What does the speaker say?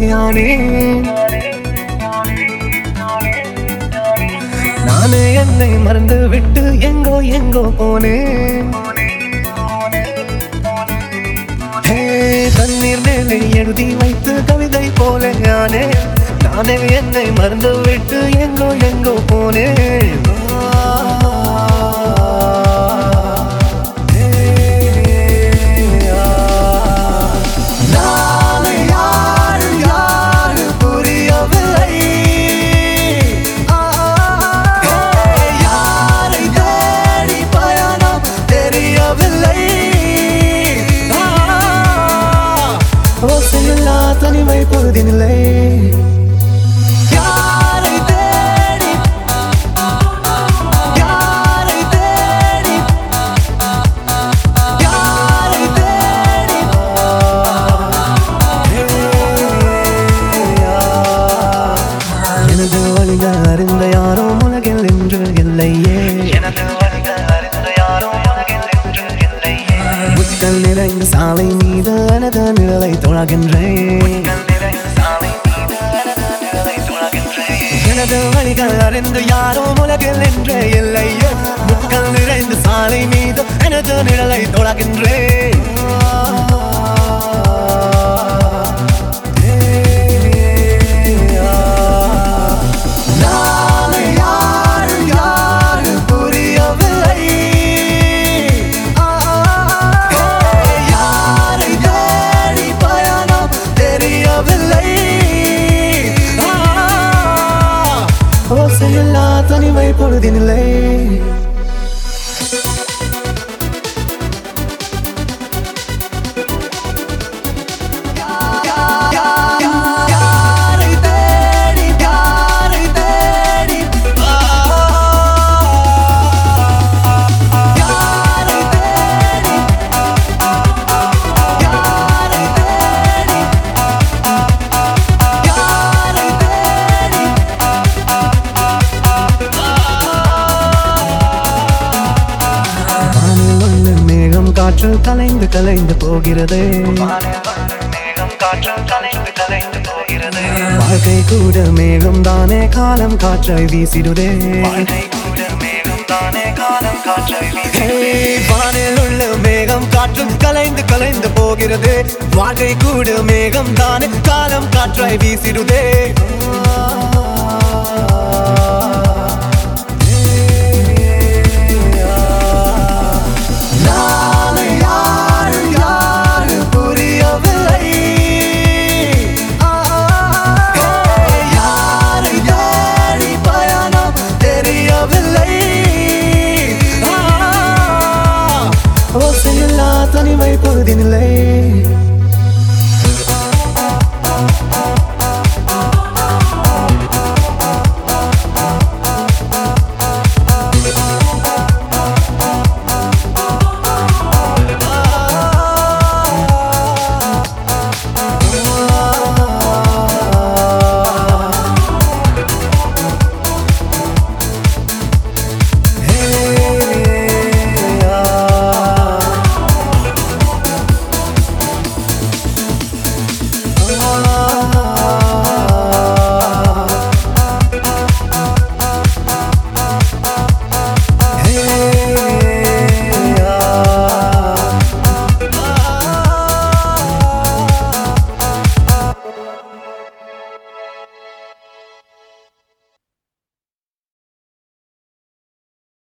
ஆனேன் நானே என்னை மறந்து விட்டு எங்கோ எங்கோ போனேன் தண்ணீர் மேலே எழுதி வைத்து கவிதை போல நானே என்னை மறந்து விட்டு எங்கோ எங்கோ போனேன் தனிமை பொழுதினில்லை யாரை தேடி யாரை தேடி யாரை தேடி எனது வழிகள் அறிந்த யாரோ உலகில் என்று இல்லையே எனது வழிகள் அறிந்த யாரோ உலகில் என்று இல்லையே முட்கள் நிறைந்த சாலை மீது எனது நிழலை தொழகின்றேன் எனது வழிகள் அறிந்து யாரோ உலகில் என்றே இல்லையே முட்கள் நிறைந்த சாலை மீது எனது நிழலை தொழகின்றேன் ஓசையில்லா தனிமை பொழுதினில்லை காற்று கலைந்து கலைந்து போகிறது வாழ்க்கை கூட மேகம் தானே காலம் காற்றை வீசிடுதே வானில் உள்ள மேகம் காற்று கலைந்து கலைந்து போகிறது வாழ்க்கை கூட மேகம் தானே காலம் காற்றை வீசிடுதே